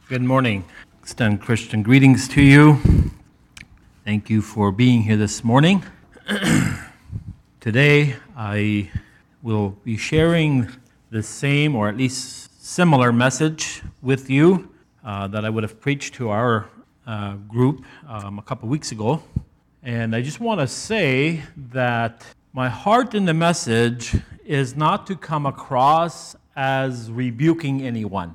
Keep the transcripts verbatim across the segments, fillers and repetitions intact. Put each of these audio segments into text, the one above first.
Good morning. Extend Christian greetings to you. Thank you for being here this morning. Today, I will be sharing the same, or at least similar message with you uh, that I would have preached to our uh, group um, a couple weeks ago. And I just want to say that my heart in the message is not to come across as rebuking anyone.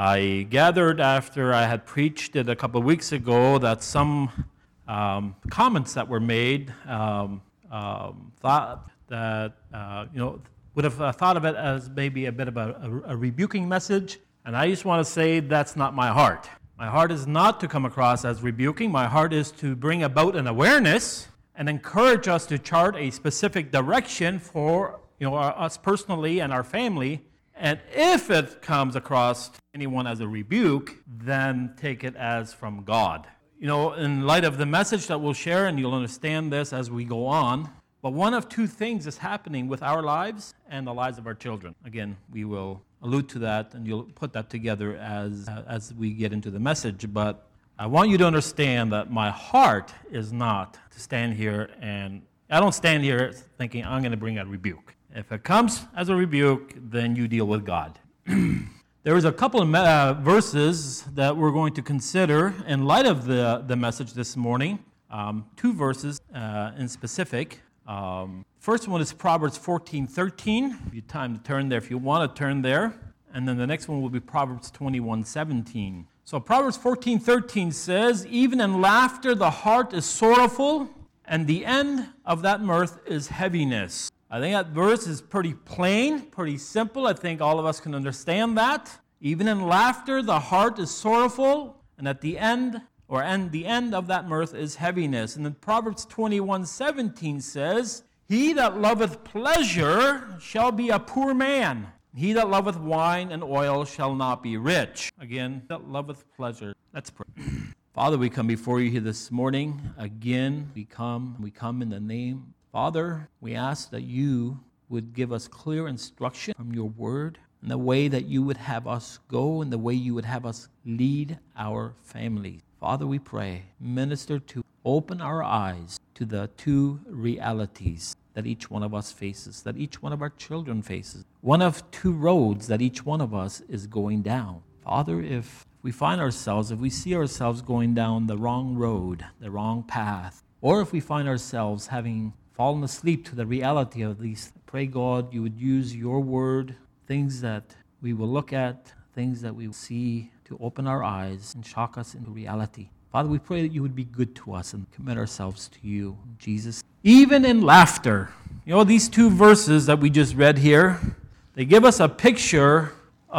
I gathered after I had preached it a couple of weeks ago that some um, comments that were made um, um, thought that, uh, you know, would have uh, thought of it as maybe a bit of a, a, a rebuking message. And I just want to say that's not my heart. My heart is not to come across as rebuking. My heart is to bring about an awareness and encourage us to chart a specific direction for, you know, our, us personally and our family. And if it comes across anyone as a rebuke, then take it as from God. You know, in light of the message that we'll share, and you'll understand this as we go on, but one of two things is happening with our lives and the lives of our children. Again, we will allude to that, and you'll put that together as, as we get into the message. But I want you to understand that my heart is not to stand here, and I don't stand here thinking I'm going to bring a rebuke. If it comes as a rebuke, then you deal with God. There is a couple of uh, verses that we're going to consider in light of the, the message this morning. Um, two verses uh, in specific. Um, first one is Proverbs fourteen thirteen. Give you time to turn there if you want to turn there. And then the next one will be Proverbs twenty-one seventeen. So Proverbs fourteen thirteen says, "Even in laughter the heart is sorrowful, and the end of that mirth is heaviness." I think that verse is pretty plain, pretty simple. I think all of us can understand that. Even in laughter, the heart is sorrowful, and at the end, or and the end of that mirth is heaviness. And then Proverbs twenty-one seventeen says, "He that loveth pleasure shall be a poor man. He that loveth wine and oil shall not be rich." Again, that loveth pleasure. Let's pray. Father, we come before you here this morning. Again, we come, we come in the name Father, we ask that you would give us clear instruction from your word and the way that you would have us go and the way you would have us lead our families. Father, we pray, minister to open our eyes to the two realities that each one of us faces, that each one of our children faces. One of two roads that each one of us is going down. Father, if we find ourselves, if we see ourselves going down the wrong road, the wrong path, or if we find ourselves having fallen asleep to the reality of these, pray God you would use your word, things that we will look at, things that we will see to open our eyes and shock us into reality. Father, we pray that you would be good to us and commit ourselves to you, Jesus. Even in laughter, you know, these two verses that we just read here, they give us a picture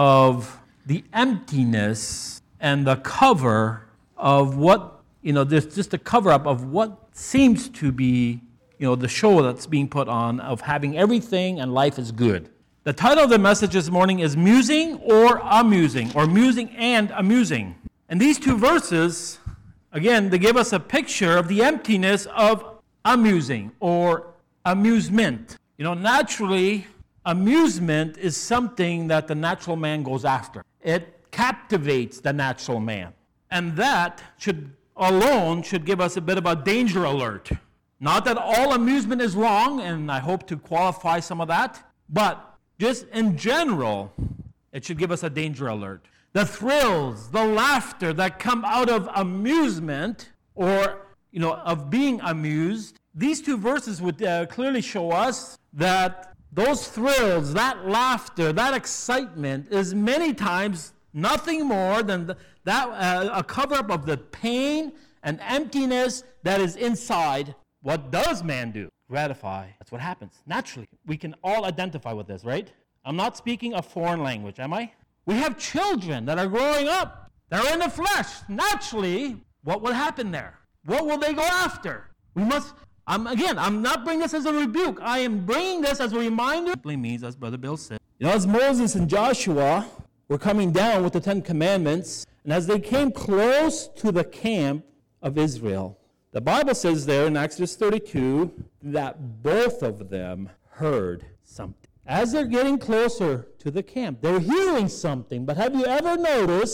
of the emptiness and the cover of what, you know, there's just a cover-up of what seems to be, you know, the show that's being put on of having everything and life is good. The title of the message this morning is Musing or Amusing, or Musing and Amusing. And these two verses, again, they give us a picture of the emptiness of amusing or amusement. You know, naturally, amusement is something that the natural man goes after. It captivates the natural man. And that should alone should give us a bit of a danger alert. Not that all amusement is wrong, and I hope to qualify some of that, but just in general, it should give us a danger alert. The thrills, the laughter that come out of amusement, or, you know, of being amused, these two verses would uh, clearly show us that those thrills, that laughter, that excitement is many times nothing more than the, that uh, a cover-up of the pain and emptiness that is inside. What does man do? Gratify. That's what happens. Naturally, we can all identify with this, right? I'm not speaking a foreign language, am I? We have children that are growing up. They're in the flesh. Naturally, what will happen there? What will they go after? We must, I'm, again, I'm not bringing this as a rebuke. I am bringing this as a reminder. It simply means, as Brother Bill said, you know, as Moses and Joshua were coming down with the Ten Commandments, and as they came close to the camp of Israel, the Bible says there in Exodus thirty-two that both of them heard something. As they're getting closer to the camp, they're hearing something. But have you ever noticed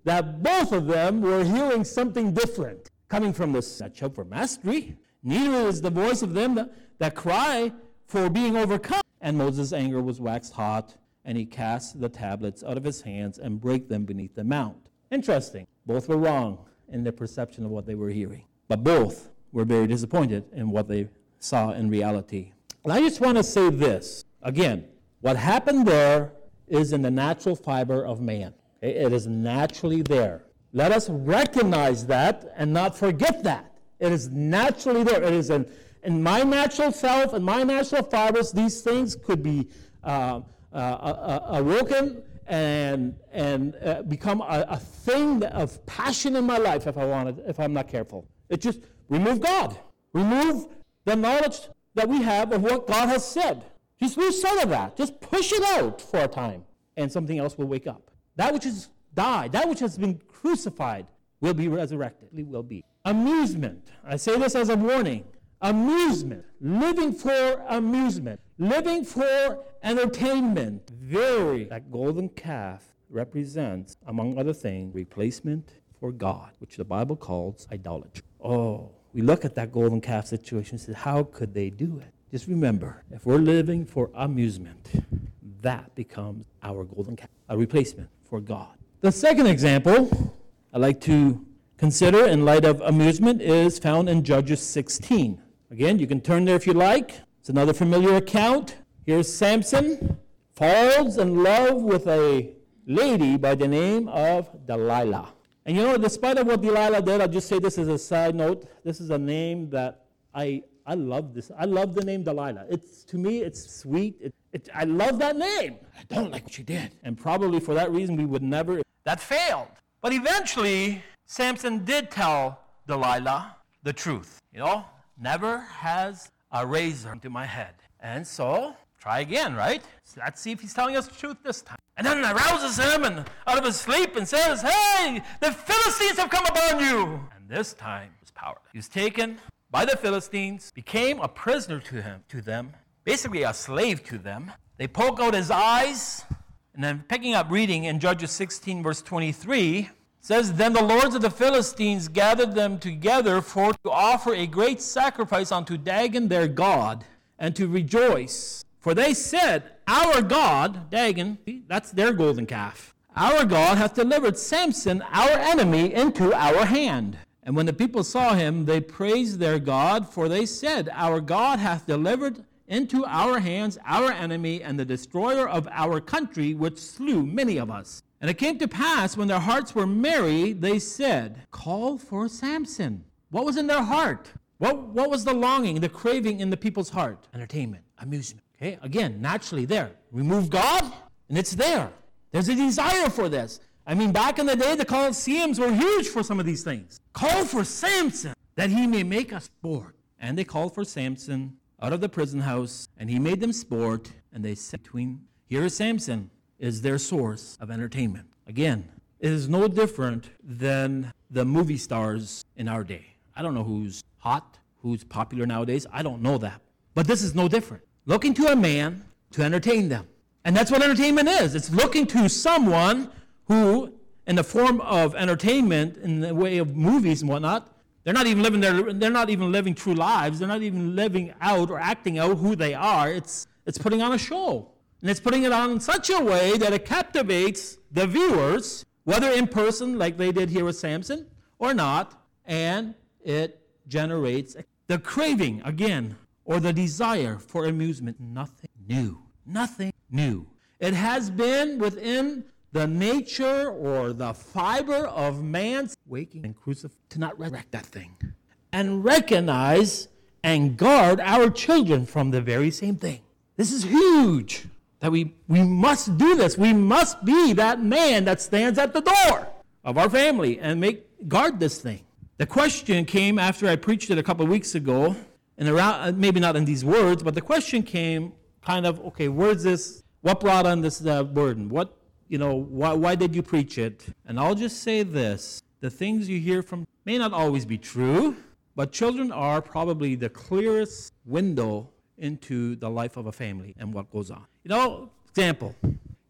that both of them were hearing something different coming from this that shout for mastery. Neither is the voice of them that, that cry for being overcome. And Moses' anger was waxed hot, and he cast the tablets out of his hands and brake them beneath the mount. Interesting. Both were wrong in their perception of what they were hearing. But both were very disappointed in what they saw in reality. And I just want to say this. Again, what happened there is in the natural fiber of man. Okay? It is naturally there. Let us recognize that and not forget that. It is naturally there. It is in, in my natural self, in my natural fibers, these things could be uh, uh, uh, awoken and and uh, become a, a thing of passion in my life if I want it, if I'm not careful. It just remove God. Remove the knowledge that we have of what God has said. Just lose sight of that. Just push it out for a time, and something else will wake up. That which has died, that which has been crucified, will be resurrected. It will be. Amusement. I say this as a warning. Amusement. Living for amusement. Living for entertainment. Very. That golden calf represents, among other things, replacement for God, which the Bible calls idolatry. Oh, we look at that golden calf situation and say, how could they do it? Just remember, if we're living for amusement, that becomes our golden calf, a replacement for God. The second example I'd like to consider in light of amusement is found in Judges sixteen. Again, you can turn there if you like. It's another familiar account. Here's Samson falls in love with a lady by the name of Delilah. And you know, despite of what Delilah did, I'll just say this as a side note. This is a name that I I love this. I love the name Delilah. It's to me, it's sweet. It, it, I love that name. I don't like what she did. And probably for that reason, we would never. That failed. But eventually, Samson did tell Delilah the truth. You know, never has a razor to my head. And so, try again, right? So let's see if he's telling us the truth this time. And then it arouses him and out of his sleep and says, hey, the Philistines have come upon you. And this time, he was powerless. He was taken by the Philistines, became a prisoner to him, to them, basically a slave to them. They poke out his eyes, and then picking up reading in Judges sixteen, verse twenty-three, says, then the lords of the Philistines gathered them together for to offer a great sacrifice unto Dagon their god, and to rejoice. For they said, our God, Dagon, that's their golden calf, our God hath delivered Samson, our enemy, into our hand. And when the people saw him, they praised their God, for they said, our God hath delivered into our hands our enemy and the destroyer of our country, which slew many of us. And it came to pass, when their hearts were merry, they said, call for Samson. What was in their heart? What, what was the longing, the craving in the people's heart? Entertainment, amusement. Okay, again, naturally there. Remove God, and it's there. There's a desire for this. I mean, back in the day, the Colosseums were huge for some of these things. Call for Samson, that he may make us sport. And they called for Samson out of the prison house, and he made them sport, and they said between, here is Samson, is their source of entertainment. Again, it is no different than the movie stars in our day. I don't know who's hot, who's popular nowadays. I don't know that. But this is no different. Looking to a man to entertain them. And that's what entertainment is. It's looking to someone who, in the form of entertainment, in the way of movies and whatnot, they're not even living their, they're not even living true lives. They're not even living out or acting out who they are. It's it's putting on a show. And it's putting it on in such a way that it captivates the viewers, whether in person, like they did here with Samson, or not, and it generates the craving, again, or the desire for amusement. Nothing new. Nothing new. It has been within the nature or the fiber of man's waking and crucified to not resurrect that thing. And recognize and guard our children from the very same thing. This is huge. That we, we must do this. We must be that man that stands at the door of our family and make guard this thing. The question came after I preached it a couple of weeks ago, and around, maybe not in these words, but the question came kind of, okay, where's this, what brought on this uh, burden? What, you know, why, why did you preach it? And I'll just say this, the things you hear from may not always be true, but children are probably the clearest window into the life of a family and what goes on. You know, example,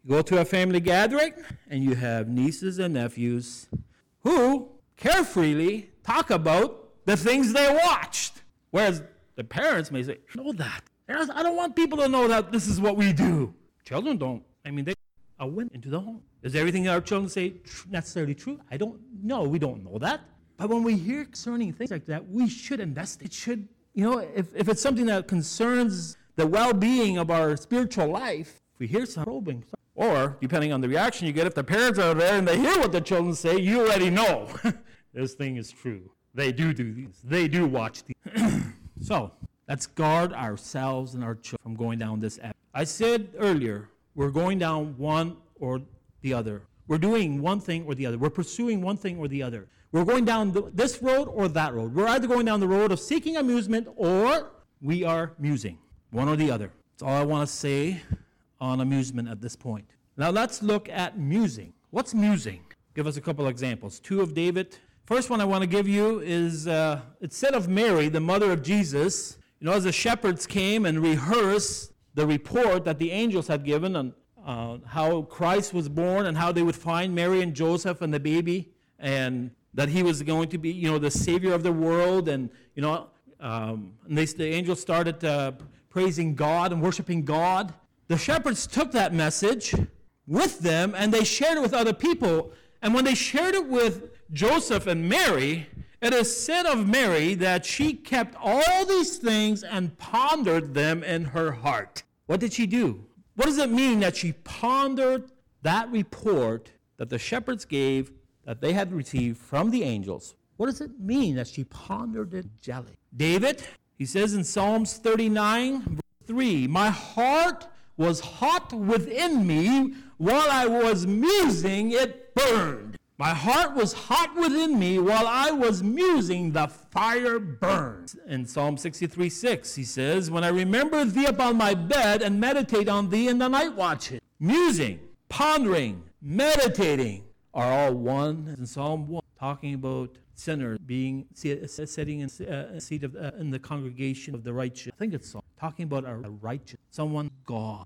You go to a family gathering, and you have nieces and nephews who carefreely talk about the things they watched. Whereas the parents may say, know that. I don't want people to know that this is what we do. Children don't. I mean, they I went into the home. Is everything our children say tr- necessarily true? I don't know. We don't know that. But when we hear concerning things like that, we should invest. It should, you know, if, if it's something that concerns the well-being of our spiritual life, if we hear some probing, or depending on the reaction you get, if the parents are there and they hear what the children say, you already know this thing is true. They do do these. They do watch these. So let's guard ourselves and our children from going down this avenue. I said earlier, we're going down one or the other. We're doing one thing or the other. We're pursuing one thing or the other. We're going down th- this road or that road. We're either going down the road of seeking amusement or we are musing. One or the other. That's all I want to say on amusement at this point. Now let's look at musing. What's musing? Give us a couple examples. Two of David. First one I want to give you is, uh, it said of Mary, the mother of Jesus, you know, as the shepherds came and rehearsed the report that the angels had given on uh, how Christ was born and how they would find Mary and Joseph and the baby, and that he was going to be, you know, the Savior of the world, and, you know, um, and they, the angels started uh, praising God and worshiping God. The shepherds took that message with them, and they shared it with other people, and when they shared it with Joseph and Mary, it is said of Mary that she kept all these things and pondered them in her heart. What did she do? What does it mean that she pondered that report that the shepherds gave that they had received from the angels? What does it mean that she pondered it jelly? David, he says in Psalms thirty-nine, verse three, my heart was hot within me while I was musing, it burned. My heart was hot within me while I was musing, the fire burned. In Psalm sixty-three six, he says, when I remember thee upon my bed and meditate on thee in the night watches. Musing, pondering, meditating are all one. In Psalm one, talking about sinners being sitting in a seat of, uh, in the congregation of the righteous. I think it's Psalm, talking about a righteous, someone God.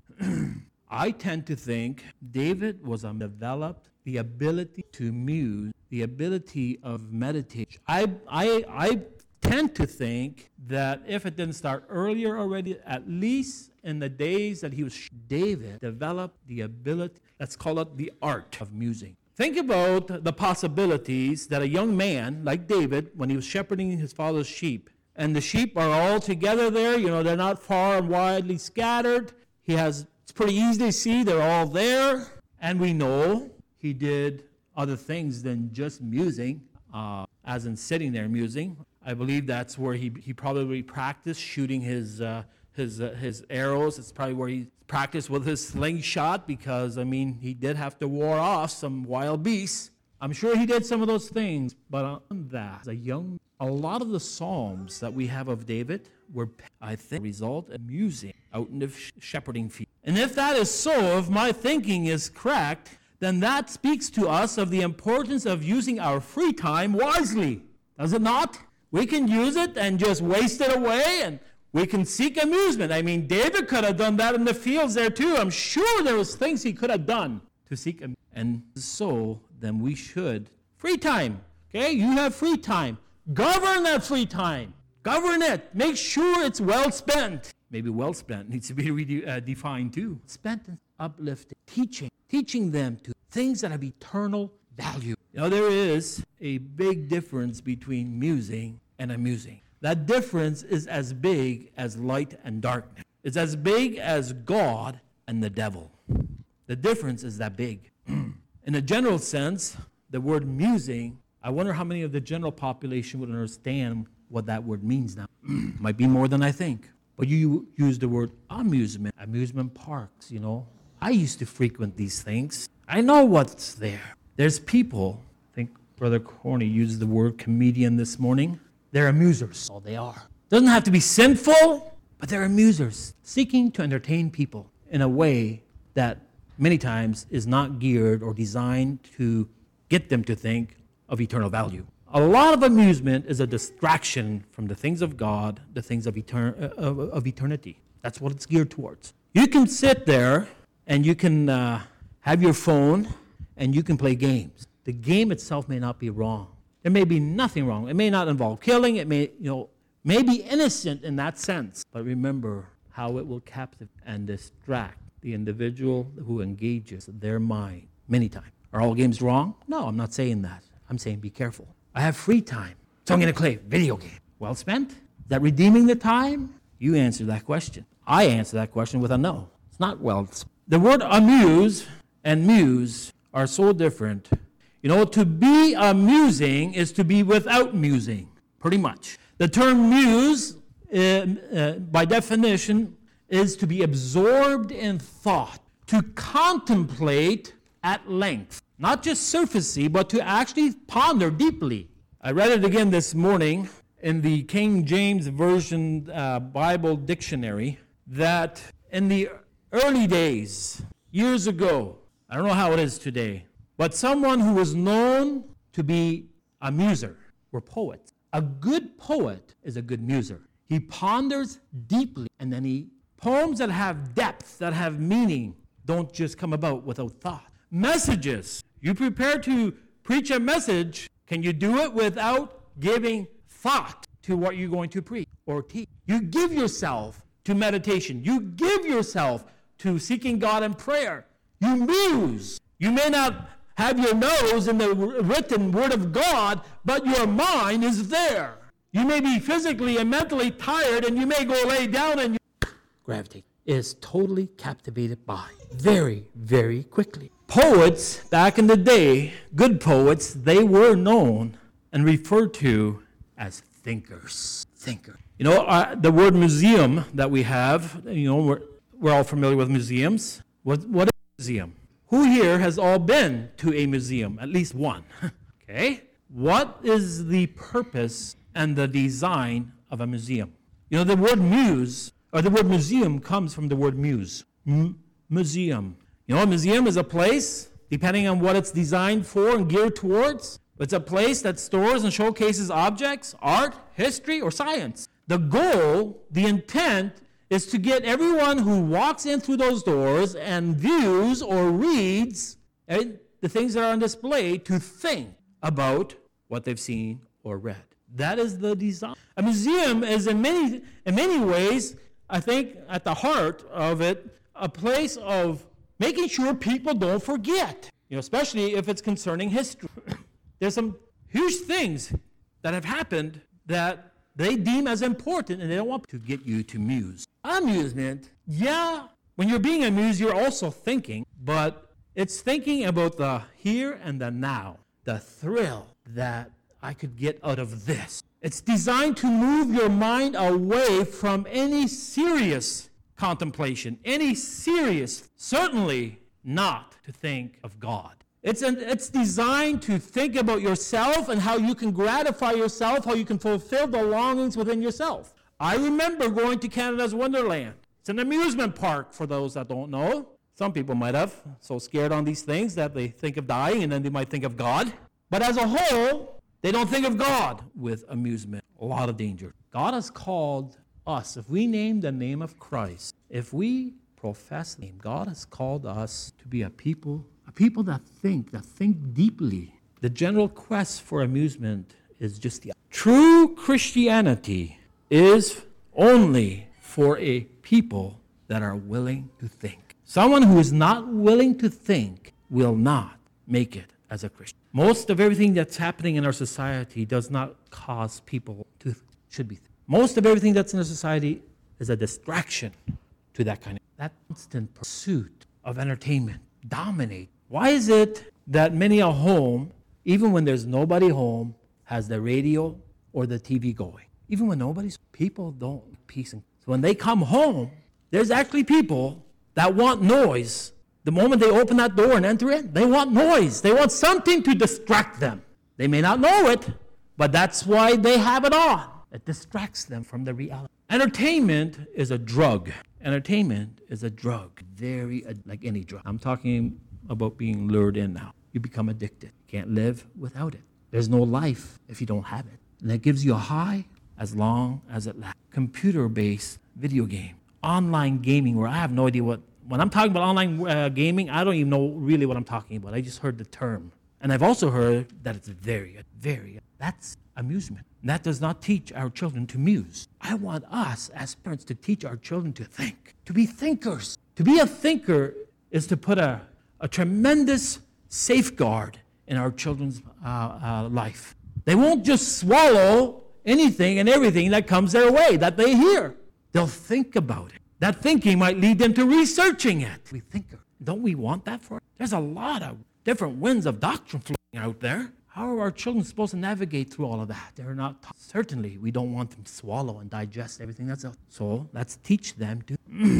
I tend to think David was um, developed the ability to muse, the ability of meditation. I, I, I tend to think that if it didn't start earlier already, at least in the days that he was, David developed the ability, let's call it the art of musing. Think about the possibilities that a young man like David, when he was shepherding his father's sheep, and the sheep are all together there, you know, they're not far and widely scattered. He has, it's pretty easy to see they're all there, and we know he did other things than just musing, uh, as in sitting there musing. I believe that's where he he probably practiced shooting his uh, his uh, his arrows. It's probably where he practiced with his slingshot, because I mean he did have to ward off some wild beasts. I'm sure he did some of those things, but on that, as a young, a lot of the psalms that we have of David were, I think, result of musing out in the shepherding field. And if that is so, if my thinking is correct, then that speaks to us of the importance of using our free time wisely. Does it not? We can use it and just waste it away, and we can seek amusement. I mean, David could have done that in the fields there too. I'm sure there was things he could have done to seek amusement. And so, then we should. Free time. Okay? You have free time. Govern that free time. Govern it. Make sure it's well spent. Maybe well spent needs to be re- uh, defined too. Spent in uplifting, teaching. Teaching them to things that have eternal value. You know, there is a big difference between musing and amusing. That difference is as big as light and darkness. It's as big as God and the devil. The difference is that big. In a general sense, the word musing, I wonder how many of the general population would understand what that word means now. Might be more than I think. But you use the word amusement, amusement parks, you know. I used to frequent these things. I know what's there. There's people, I think Brother Corney used the word comedian this morning. They're amusers. Oh, they are. Doesn't have to be sinful, but they're amusers, seeking to entertain people in a way that many times is not geared or designed to get them to think of eternal value. A lot of amusement is a distraction from the things of God, the things of, etern- of, of eternity. That's what it's geared towards. You can sit there and you can uh, have your phone and you can play games. The game itself may not be wrong. There may be nothing wrong. It may not involve killing. It may, you know, may be innocent in that sense. But remember how it will captivate and distract the individual who engages their mind many times. Are all games wrong? No, I'm not saying that. I'm saying be careful. I have free time, so I'm going to play video game. Well spent? Is that redeeming the time? You answer that question. I answer that question with a no. It's not well spent. The word amuse and muse are so different. You know, to be amusing is to be without musing, pretty much. The term muse, uh, uh, by definition, is to be absorbed in thought, to contemplate at length, not just surfacey, but to actually ponder deeply. I read it again this morning in the King James Version uh, Bible Dictionary that in the early days, years ago, I don't know how it is today, but someone who was known to be a muser were poets. A good poet is a good muser. He ponders deeply, and then he poems that have depth, that have meaning, don't just come about without thought. Messages. You prepare to preach a message, can you do it without giving thought to what you're going to preach or teach? You give yourself to meditation. You give yourself to seeking God in prayer. You muse. You may not have your nose in the written word of God, but your mind is there. You may be physically and mentally tired, and you may go lay down and you gravitate is totally captivated by very, very quickly. Poets, back in the day, good poets, they were known and referred to as thinkers. Thinkers. You know, uh, the word museum that we have, you know, we're, we're all familiar with museums. What, what is a museum? Who here has all been to a museum? At least one. Okay? What is the purpose and the design of a museum? You know, the word muse, or the word museum comes from the word muse. M- museum. You know, a museum is a place, depending on what it's designed for and geared towards, it's a place that stores and showcases objects, art, history, or science. The goal, the intent, is to get everyone who walks in through those doors and views or reads the things that are on display to think about what they've seen or read. That is the design. A museum is in many, in many ways, I think, at the heart of it, a place of making sure people don't forget, you know, especially if it's concerning history. There's some huge things that have happened that they deem as important, and they don't want to get you to muse. Amusement, yeah, when you're being amused, you're also thinking, but it's thinking about the here and the now, the thrill that I could get out of this. It's designed to move your mind away from any serious contemplation, any serious, certainly not to think of God. It's, an, it's designed to think about yourself and how you can gratify yourself, how you can fulfill the longings within yourself. I remember going to Canada's Wonderland. It's an amusement park for those that don't know. Some people might have, so scared on these things that they think of dying and then they might think of God. But as a whole, they don't think of God with amusement. A lot of danger. God has called us, if we name the name of Christ, if we profess the name, God has called us to be a people, a people that think, that think deeply. The general quest for amusement is just the true Christianity is only for a people that are willing to think. Someone who is not willing to think will not make it as a Christian. Most of everything that's happening in our society does not cause people to, should be. Most of everything that's in our society is a distraction to that kind of, that constant pursuit of entertainment dominate. Why is it that many a home, even when there's nobody home, has the radio or the T V going? Even when nobody's, people don't peace. And so when they come home, there's actually people that want noise. The moment they open that door and enter it, they want noise. They want something to distract them. They may not know it, but that's why they have it on. It distracts them from the reality. Entertainment is a drug. Entertainment is a drug. Very, like any drug. I'm talking about being lured in now. You become addicted. You can't live without it. There's no life if you don't have it. And it gives you a high as long as it lasts. Computer-based video game. Online gaming where I have no idea what When I'm talking about online uh, gaming, I don't even know really what I'm talking about. I just heard the term. And I've also heard that it's very, very, that's amusement. That does not teach our children to muse. I want us as parents to teach our children to think, to be thinkers. To be a thinker is to put a, a tremendous safeguard in our children's uh, uh, life. They won't just swallow anything and everything that comes their way, that they hear. They'll think about it. That thinking might lead them to researching it. We think, don't we want that for it? There's a lot of different winds of doctrine flowing out there. How are our children supposed to navigate through all of that? They're not taught. Certainly, we don't want them to swallow and digest everything that's out. So let's teach them to.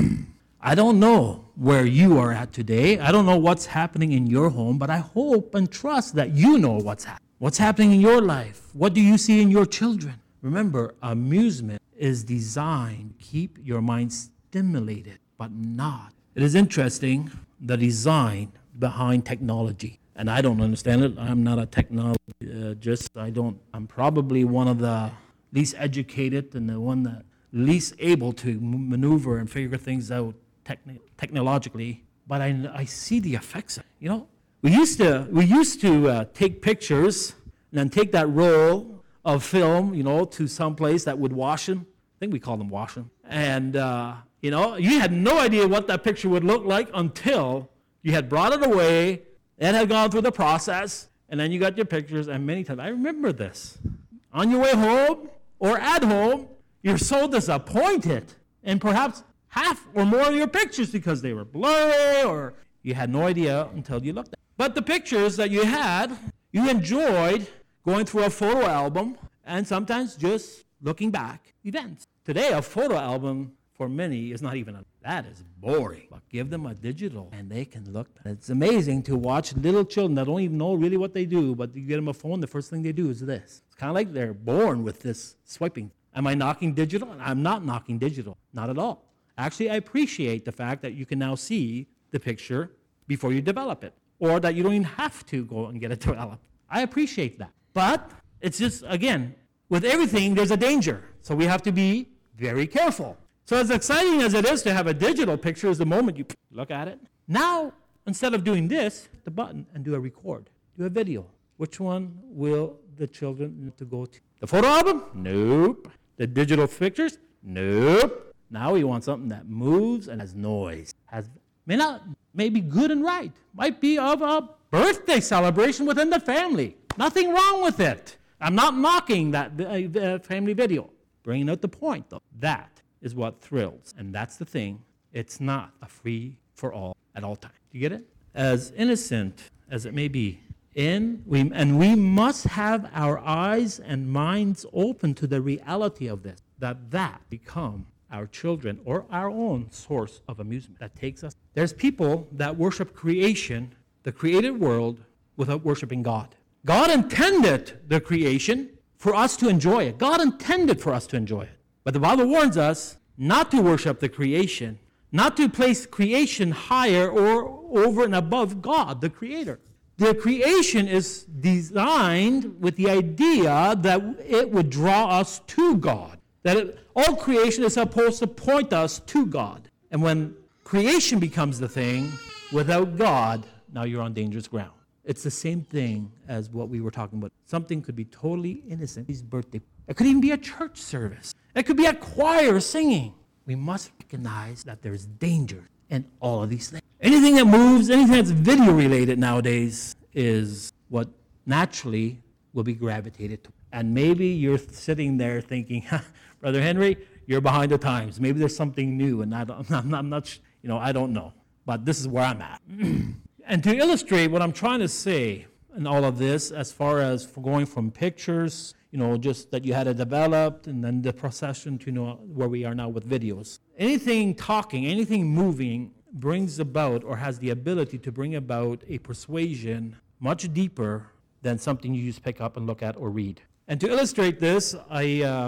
I don't know where you are at today. I don't know what's happening in your home, but I hope and trust that you know what's happening. What's happening in your life? What do you see in your children? Remember, amusement is designed to keep your mind stimulated, but not. It is interesting, the design behind technology. And I don't understand it. I'm not a technologist. I don't, I'm probably one of the least educated and the one that least able to maneuver and figure things out techni- technologically. But I, I see the effects of it. You know, we used to, we used to uh, take pictures and then take that roll of film, you know, to some place that would wash them. I think we call them wash them. And, uh, you know, you had no idea what that picture would look like until you had brought it away and had gone through the process, and then you got your pictures, and many times, I remember this. On your way home or at home, you're so disappointed, and perhaps half or more of your pictures because they were blurry or you had no idea until you looked at them. But the pictures that you had, you enjoyed going through a photo album and sometimes just looking back events. Today, a photo album for many is not even a, that is boring. But give them a digital and they can look. It's amazing to watch little children that don't even know really what they do, but you get them a phone, the first thing they do is this. It's kind of like they're born with this swiping. Am I knocking digital? I'm not knocking digital, not at all. Actually, I appreciate the fact that you can now see the picture before you develop it, or that you don't even have to go and get it developed. I appreciate that. But it's just, again, with everything, there's a danger. So we have to be very careful. So as exciting as it is to have a digital picture is the moment you look at it. Now, instead of doing this, hit the button and do a record, do a video. Which one will the children need to go to? The photo album? Nope. The digital pictures? Nope. Now we want something that moves and has noise. Has may not, may be good and right. Might be of a birthday celebration within the family. Nothing wrong with it. I'm not knocking that uh, family video. Bringing out the point, though. That is what thrills. And that's the thing. It's not a free-for-all at all times. Do you get it? As innocent as it may be, in we and we must have our eyes and minds open to the reality of this, that that become our children or our own source of amusement that takes us. There's people that worship creation, the created world, without worshiping God. God intended the creation for us to enjoy it. God intended for us to enjoy it. But the Bible warns us not to worship the creation, not to place creation higher or over and above God, the Creator. The creation is designed with the idea that it would draw us to God, that it, all creation is supposed to point us to God. And when creation becomes the thing, without God, now you're on dangerous ground. It's the same thing as what we were talking about. Something could be totally innocent. His birthday. It could even be a church service. It could be a choir singing. We must recognize that there's danger in all of these things. Anything that moves, anything that's video related nowadays is what naturally will be gravitated to. And maybe you're sitting there thinking, Brother Henry, you're behind the times. Maybe there's something new, and I don't, I'm, not, I'm not, you know, I don't know. But this is where I'm at. And to illustrate what I'm trying to say in all of this, as far as for going from pictures, you know, just that you had it developed, and then the procession to, you know, where we are now with videos. Anything talking, anything moving brings about or has the ability to bring about a persuasion much deeper than something you just pick up and look at or read. And to illustrate this, I uh,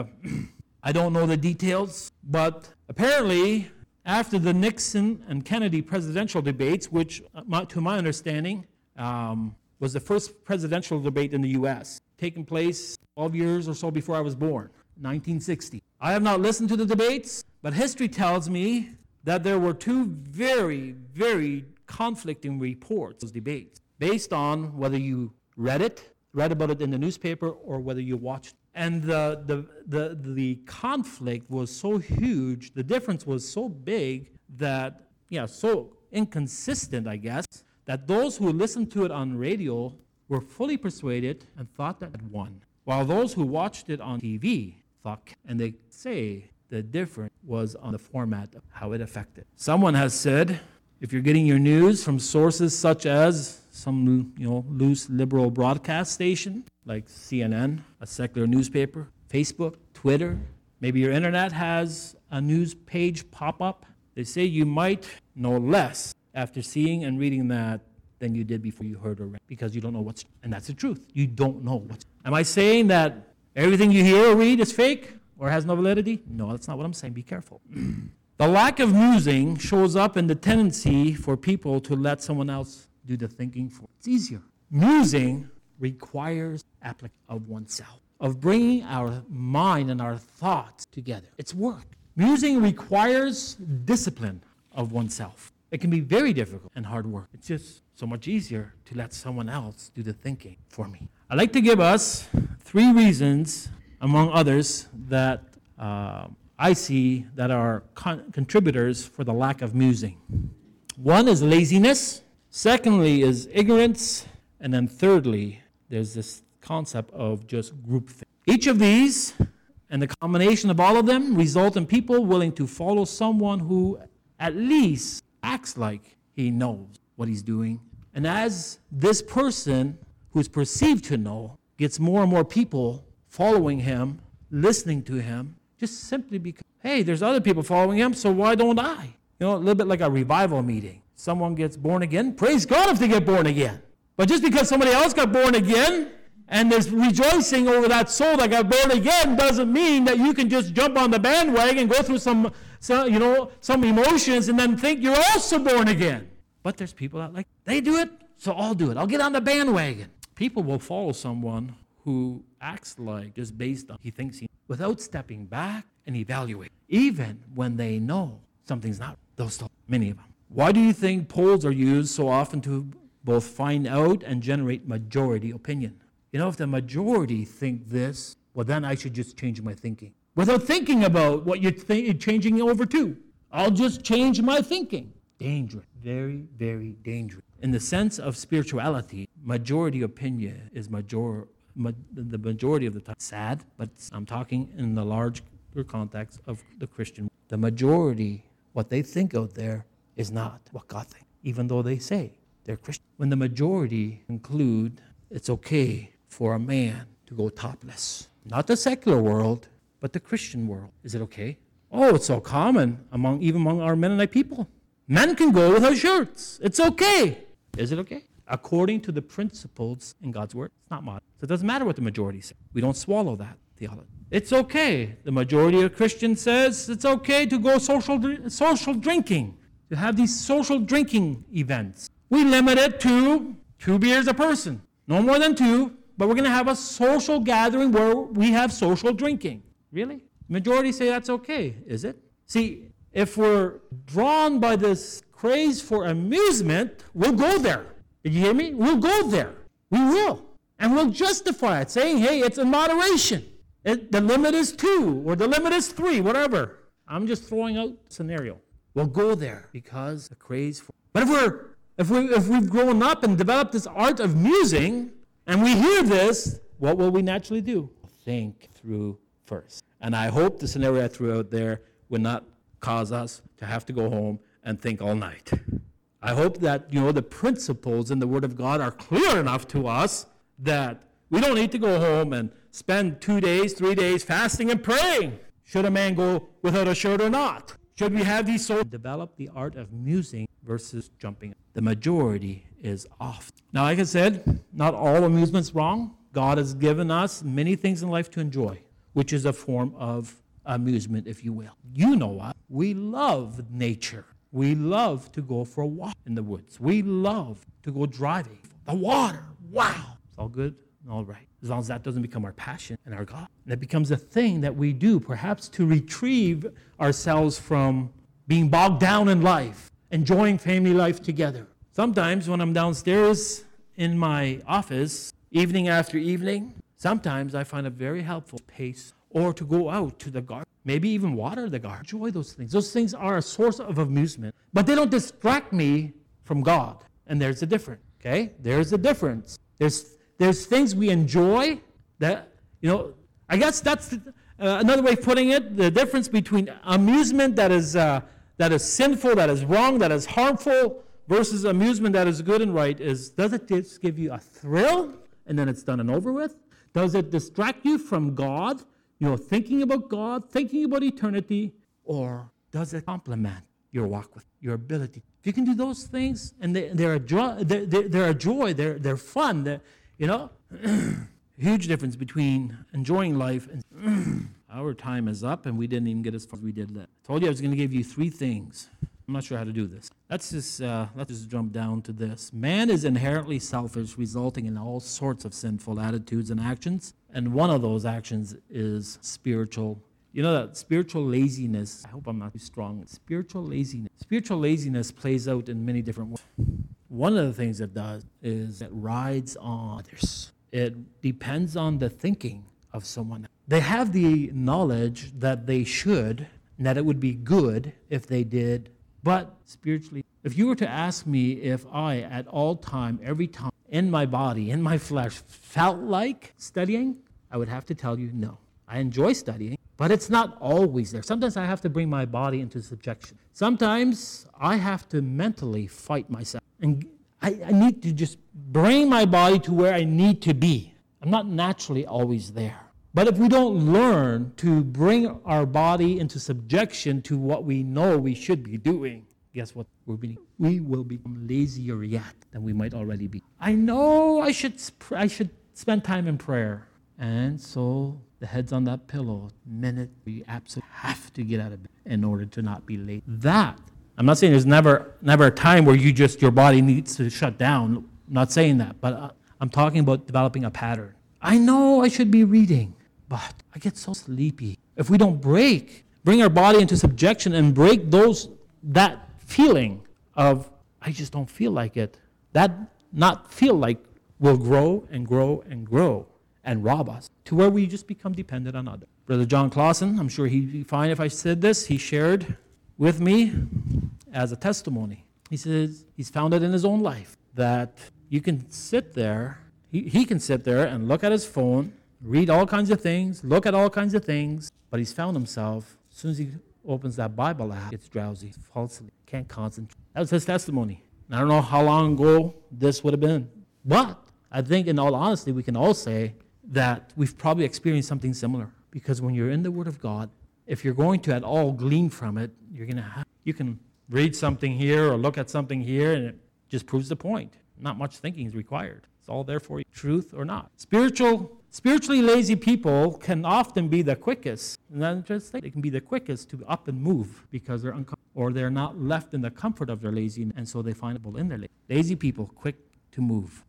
I don't know the details, but apparently after the Nixon and Kennedy presidential debates, which uh, to my understanding um, was the first presidential debate in the U S, taking place twelve years or so before I was born, nineteen sixty. I have not listened to the debates, but history tells me that there were two very, very conflicting reports, those debates, based on whether you read it, read about it in the newspaper, or whether you watched it. And the, the, the, the conflict was so huge, the difference was so big that, yeah, so inconsistent, I guess, that those who listened to it on radio were fully persuaded and thought that it won, while those who watched it on T V thought, and they say the difference was on the format of how it affected. Someone has said, if you're getting your news from sources such as some, you know, loose liberal broadcast station like C N N, a secular newspaper, Facebook, Twitter, maybe your internet has a news page pop up, they say you might know less after seeing and reading that than you did before you heard or read, because you don't know what's, and that's the truth. You don't know what's. Am I saying that everything you hear or read is fake or has no validity? No, that's not what I'm saying. Be careful. The lack of musing shows up in the tendency for people to let someone else do the thinking for. It's easier. Musing requires application of oneself, of bringing our mind and our thoughts together. It's work. Musing requires discipline of oneself. It can be very difficult and hard work. It's just so much easier to let someone else do the thinking for me. I'd like to give us three reasons, among others, that uh, I see that are con- contributors for the lack of musing. One is laziness. Secondly is ignorance. And then thirdly, there's this concept of just groupthink. Each of these and the combination of all of them result in people willing to follow someone who at least acts like he knows what he's doing. And as this person who's perceived to know gets more and more people following him, listening to him, just simply because, hey, there's other people following him, so why don't I? You know, a little bit like a revival meeting. Someone gets born again, praise God if they get born again. But just because somebody else got born again and there's rejoicing over that soul that got born again doesn't mean that you can just jump on the bandwagon, go through some, some you know, some emotions and then think you're also born again. But there's people that like, they do it, so I'll do it. I'll get on the bandwagon. People will follow someone who acts like just based on he thinks he, without stepping back and evaluate. Even when they know something's not, they'll stop, many of them. Why do you think polls are used so often to both find out and generate majority opinion? You know, if the majority think this, well, then I should just change my thinking. Without thinking about what you're th- changing over to. I'll just change my thinking. Dangerous. Very, very dangerous. In the sense of spirituality, majority opinion is major, ma- the majority of the time. Sad, but I'm talking in the larger context of the Christian. The majority, what they think out there, is not what God thinks, even though they say they're Christian. When the majority conclude it's okay for a man to go topless, not the secular world, but the Christian world. Is it okay? Oh, it's so common among even among our Mennonite people. Men can go without shirts. It's okay. Is it okay? According to the principles in God's word, it's not modern. So it doesn't matter what the majority says. We don't swallow that theology. It's okay. The majority of Christians says it's okay to go social social drinking, to have these social drinking events. We limit it to two beers a person, no more than two, but we're going to have a social gathering where we have social drinking. Really? Majority say that's okay, is it? See, if we're drawn by this craze for amusement, we'll go there. Did you hear me? We'll go there. We will. And we'll justify it, saying, hey, it's in moderation. It, the limit is two, or the limit is three, whatever. I'm just throwing out a scenario. We'll go there because the craze for... But if we're if we if we've grown up and developed this art of musing, and we hear this, what will we naturally do? Think through first. And I hope the scenario I threw out there would not cause us to have to go home and think all night. I hope that, you know, the principles in the Word of God are clear enough to us that we don't need to go home and spend two days, three days fasting and praying. Should a man go without a shirt or not? Should we have these souls develop the art of musing versus jumping? The majority is off. Now, like I said, not all amusement's wrong. God has given us many things in life to enjoy, which is a form of amusement, if you will. You know what? We love nature. We love to go for a walk in the woods. We love to go driving. The water, wow. It's all good and all right, as long as that doesn't become our passion and our God. And it becomes a thing that we do, perhaps to retrieve ourselves from being bogged down in life, enjoying family life together. Sometimes when I'm downstairs in my office, evening after evening, sometimes I find it very helpful to pace or to go out to the garden, maybe even water the garden. Enjoy those things. Those things are a source of amusement, but they don't distract me from God. And there's a difference, okay? There's a difference. There's there's things we enjoy that, you know, I guess that's the, uh, another way of putting it, the difference between amusement that is uh, that is sinful, that is wrong, that is harmful, versus amusement that is good and right is, does it just give you a thrill and then it's done and over with? Does it distract you from God, you know, thinking about God, thinking about eternity, or does it complement your walk with your ability? If you can do those things, and they, they're, a joy, they're, they're a joy, they're, they're fun, they're, you know, huge difference between enjoying life and our time is up, and we didn't even get as far as we did that. I told you I was going to give you three things. I'm not sure how to do this. Let's just uh, let's just jump down to this. Man is inherently selfish, resulting in all sorts of sinful attitudes and actions. And one of those actions is spiritual. You know that spiritual laziness, I hope I'm not too strong. Spiritual laziness. Spiritual laziness plays out in many different ways. One of the things it does is it rides on others. It depends on the thinking of someone. They have the knowledge that they should, and that it would be good if they did. But spiritually, if you were to ask me if I, at all time, every time, in my body, in my flesh, felt like studying, I would have to tell you no. I enjoy studying, but it's not always there. Sometimes I have to bring my body into subjection. Sometimes I have to mentally fight myself. And I, I need to just bring my body to where I need to be. I'm not naturally always there. But if we don't learn to bring our body into subjection to what we know we should be doing, guess what? We're being, we will become lazier yet than we might already be. I know I should I should spend time in prayer. And so the head's on that pillow. Minute we absolutely have to get out of bed in order to not be late. That, I'm not saying there's never never a time where you just, your body needs to shut down. I'm not saying that, but uh, I'm talking about developing a pattern. I know I should be reading, but I get so sleepy. If we don't break, bring our body into subjection and break those, that feeling of, I just don't feel like it, that not feel like will grow and grow and grow and rob us to where we just become dependent on others. Brother John Clausen, I'm sure he'd be fine if I said this, he shared with me as a testimony. He says he's found it in his own life that you can sit there, he, he can sit there and look at his phone, read all kinds of things, look at all kinds of things, but he's found himself, as soon as he opens that Bible app, gets drowsy, falls asleep, can't concentrate. That was his testimony. I don't know how long ago this would have been, but I think in all honesty, we can all say that we've probably experienced something similar, because when you're in the Word of God, if you're going to at all glean from it, you're going to have, you can read something here or look at something here, and it just proves the point. Not much thinking is required. It's all there for you, truth or not. Spiritual, spiritually lazy people can often be the quickest, and then just think they can be the quickest to up and move because they're uncomfortable, or they're not left in the comfort of their laziness, and so they find it in their lazy. Lazy people, quick to move.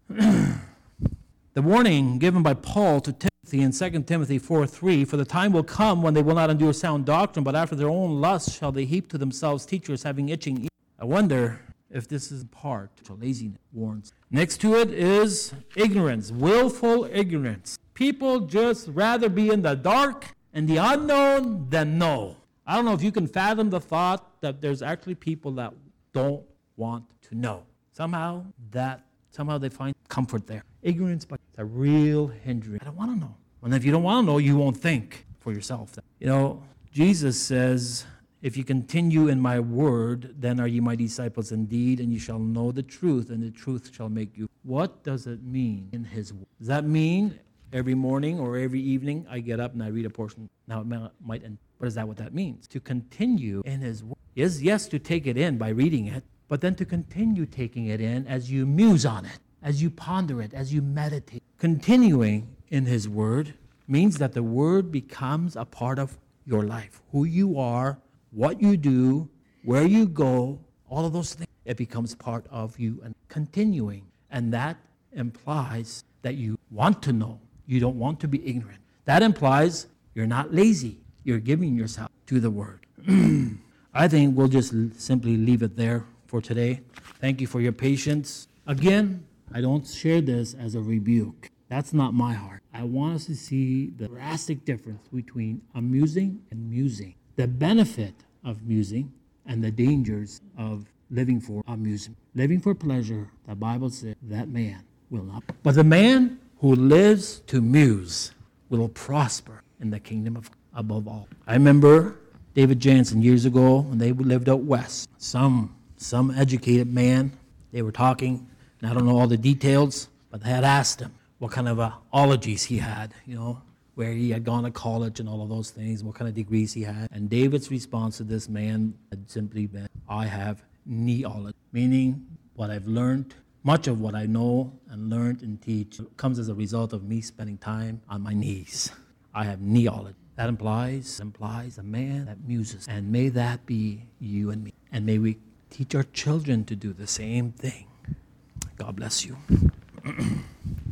The warning given by Paul to Timothy in Second Timothy four three, for the time will come when they will not endure sound doctrine, but after their own lusts shall they heap to themselves teachers having itching ears. I wonder if this is part of laziness warns. Next to it is ignorance, willful ignorance. People just rather be in the dark and the unknown than know. I don't know if you can fathom the thought that there's actually people that don't want to know. Somehow that Somehow they find comfort there. Ignorance, but it's a real hindrance. I don't want to know. And if you don't want to know, you won't think for yourself. You know, Jesus says, if you continue in my word, then are you my disciples indeed, and you shall know the truth, and the truth shall make you. What does it mean in his word? Does that mean every morning or every evening I get up and I read a portion? Now, it might end. But is that what that means? To continue in his word is, yes, to take it in by reading it, but then to continue taking it in as you muse on it, as you ponder it, as you meditate. Continuing in his word means that the word becomes a part of your life. Who you are, what you do, where you go, all of those things, it becomes part of you. And continuing, and that implies that you want to know. You don't want to be ignorant. That implies you're not lazy. You're giving yourself to the word. I think we'll just l- simply leave it there for today. Thank you for your patience. Again, I don't share this as a rebuke. That's not my heart. I want us to see the drastic difference between amusing and musing, the benefit of musing and the dangers of living for amusement. Living for pleasure, the Bible says, that man will not. But the man who lives to muse will prosper in the kingdom of God above all. I remember David Jansen years ago when they lived out west. Some some educated man, they were talking, and I don't know all the details, but they had asked him what kind of uh, ologies he had, you know, where he had gone to college and all of those things, what kind of degrees he had. And David's response to this man had simply been, I have neology, meaning what I've learned, much of what I know and learned and teach comes as a result of me spending time on my knees. I have neology. That implies, implies a man that muses. And may that be you and me. And may we teach our children to do the same thing. God bless you.